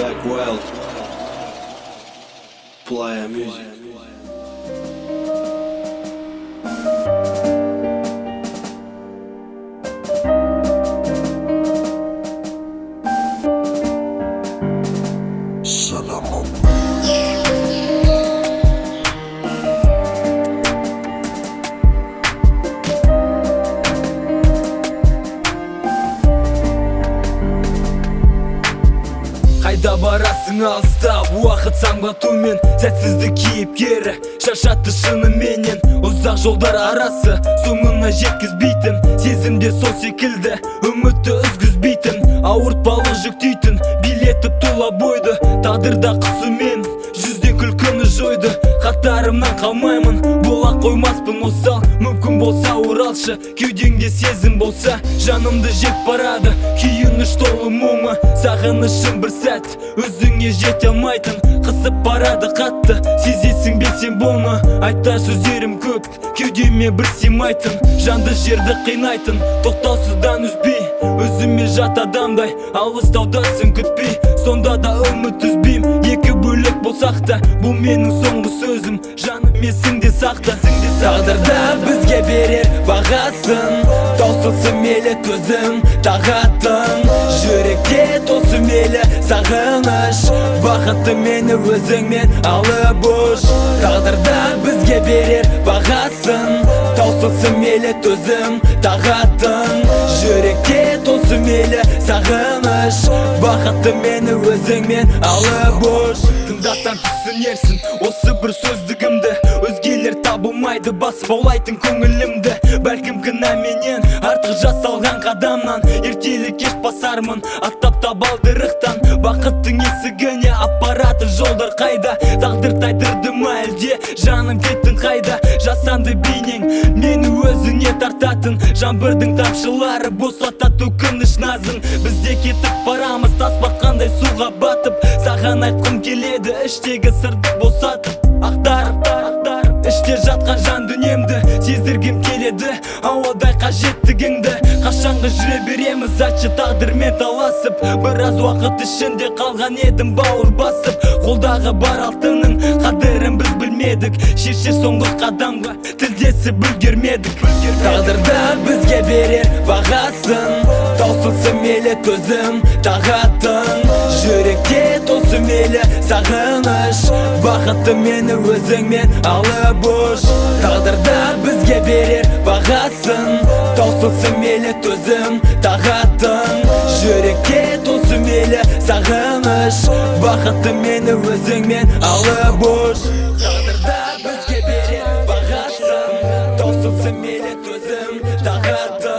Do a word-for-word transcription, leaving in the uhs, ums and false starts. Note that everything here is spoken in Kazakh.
Back Wild Playa Music. Қайда барасың алыстап, уақыт саңбатумен сәтсіздік кейіпкері шаршатты шыныменен. Ұзақ жолдар арасы соңына жеткізбейтін, сезімде сол секілді үмітті үзгізбейтін. Ауыртпалық жүктейтін, билетіп тұла бойды, тағдырда қысымен жүзден күлкіні жойды. Хаттарымнан қалмаймын, бола қоймаспын осал. Мүмкін болса оралшы, кеудеңде сезім болса. Жанымды жеп барады, күйініш толы мұңы. Сағынышым бір сәт, өзіңе жете алмайтын, қысып барады қатты. Сезесің бе сен бұны? Айтар сөздерім көп, кеудеме бір сыймайтын. Жанды жерді қинайтын, тоқтаусыздан үзбей, өзіме жат адамдай алыстаудасың күтпей. Сонда да үміт үзбейм, екі бөлек болсақ та, бұл менің соңғы сөзім. Жаным есіңде сақта. Тағдырда бізге берер бағасын, таусылсын мейлі төзім тағатын. Жүректе толсын мейлі сағыныш, бақытты мені өзіңмен алып ұш. Тағдырда бізге берер бағасын, таусылсын мейлі төзім тағатын. Жүректе толсын мейлі сағыныш, бақытты мені өзіңмен алып ұш. Тыңдасаң түсінерсің осы бір сөздігімді, өзгелер табылмайды басып аулайтын көңілімді. Бәлкім кінә менен, артық жасалған қадамнан, ертелі кеш басармын аттап табалдырықтан. Бақыттың есігіне апаратын жолдар қайда? Тағдыр тайдырды ма әлде жаным кеттің қайда? Жасанды бейнең мені өзіңе тартатын, жаңбырдың тамшылары босатады өкініш назын. Бізде кетіп барамыз тас батқандай суға батып, саған айтқым келеді іштегі сырды босатып. Ақтар, ақтар, іште жатқан жан дүниемді сездіргім келеді, ауадай қажеттігіңді. Қашанғы жүре береміз айтшы тағдырмен таласып, біраз уақыт ішінде қалған едім бауыр басып. Қолдағы бар алтының қадірін біз білмедік, шеше соңғы қадамға тілдесіп үлгермедік. Тағдырда бізге берер бағасын, таусылсын мейлі төзім тағатын. Жүректе толсын мейлі сағыныш, бақытты мені өзіңмен алып ұш. Тағдырда бізге берер бағасын, таусылсын мейлі төзім тағатын. Жүректе толсын мейлі сағыныш, бақытты мені өзіңмен алып ұш. Тағдырда бізге берер бағасын, таусылсын мейлі төзім тағатын.